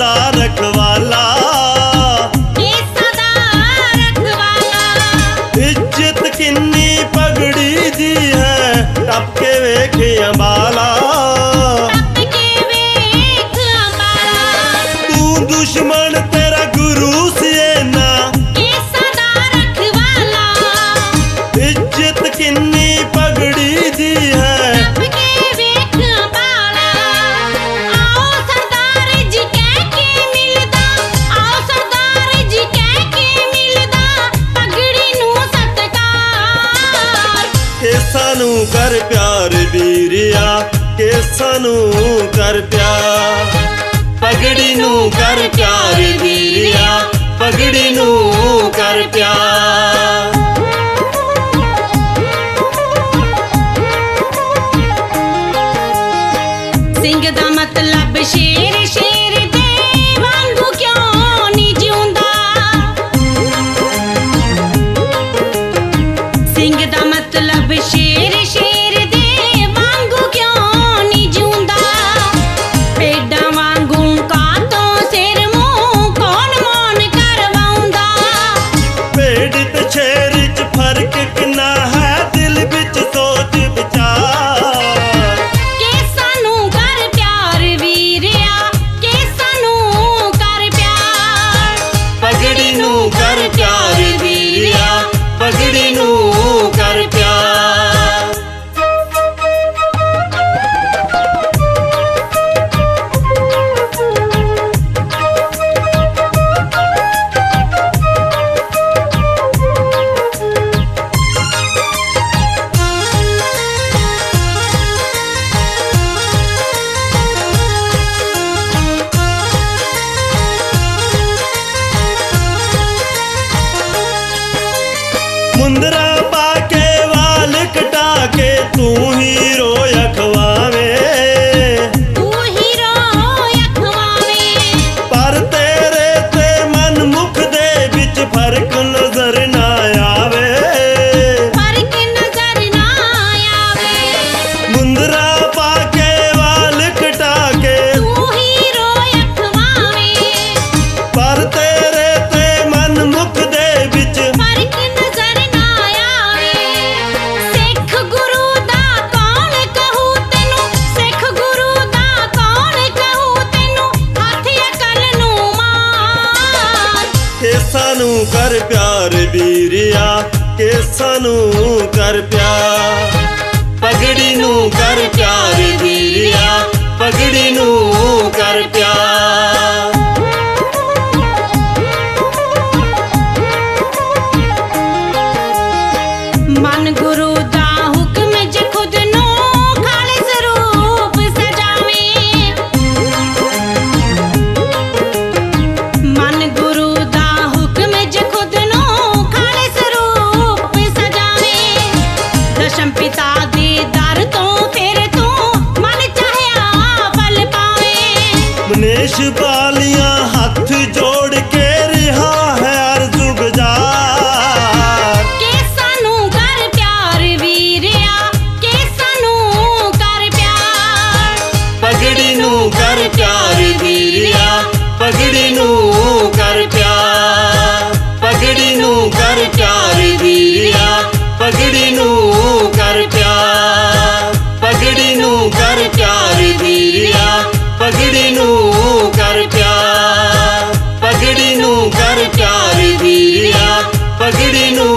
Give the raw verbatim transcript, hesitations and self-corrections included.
सदा रखवाला, केसां दा रखवाला। इज्जत किन्नी पगड़ी दी है, टप के वेख अंबाला, टप के वेख अंबाला। तू दुश्मन तेरा गुरु सिए ना, केसां दा रखवाला। इज्जत किन्नी पगड़ी दी है, टप के वेख अंबाला। आओ सरदार जी कह के मिलदा, आओ सरदार जी कह के मिलदा, पगड़ी नूं सत्कार। केसां नू कर प्यार वीरिया, केसां नू कर प्यार, पगड़ी नू कर प्यार वीरिया, पगड़ी नू कर प्यार। सिंह दा मतलब शेर, शेर दे वांगू क्यों नी जिउंदा। सिंह दा मतलब शेर, शेर दे वांगू क्यों नी जिउंदा। भेडां वांगू कातों सिर मूंह कौन मौन करवाउंदा। भेड़ ते शेर च फर्क किन्ना है, दिल विच सोच विचार। केसां नूं कर प्यार वीरिया, केसां नूं कर प्यार। पगड़ी नू कर प्यार वीरिया, पगड़ी नू कर प्यार। मुंदरा पाके वाल कटा के तू हीरो अखवावे, तू हीरो अखवावे। पर तेरे ते मन मुख दे विच फर्क नजर ना आवे, फर्क नजर ना आवे। मुंदरा पाके वाल कटा के तू हीरो अखवावे, पर तेरे ते मन मुख दे विच फर्क नजर ना आवे। सिख गुरु दा कौन कहू तैनू, सिख गुरु दा कौन कहू तैनू, हथ अकल नूं मार। केसां नू कर प्यार वीरिया, केसां नू कर प्यार, पगड़ी नू कर प्यार वीरिया, पगड़ी नू कर प्यार। मन गुरु दा हुक्म ज खुद नूं खालिस रूप सजावे। मन गुरु दा हुक्म ज खुद नूं खालिस रूप सजावे। दशम पिता दे दर तो फिर तू मन चाहया फल पावे। मनेश बालियां हथ जोड़ के रिहा है अर्ज़ गुजार। केसां नूं कर प्यार वीरिया, केसां नूं कर प्यार। पगड़ी नू कर प्यार वीरिया, पगड़ी नू कर प्यार, पगड़ी नू कर प्यार वीरिया, पगड़ी नू कर प्यार, पगड़ी नू कर प्यार वीरिया, पगड़ी नू कर प्यार, पगड़ी नू कर प्यार वीरिया, पगड़ी नू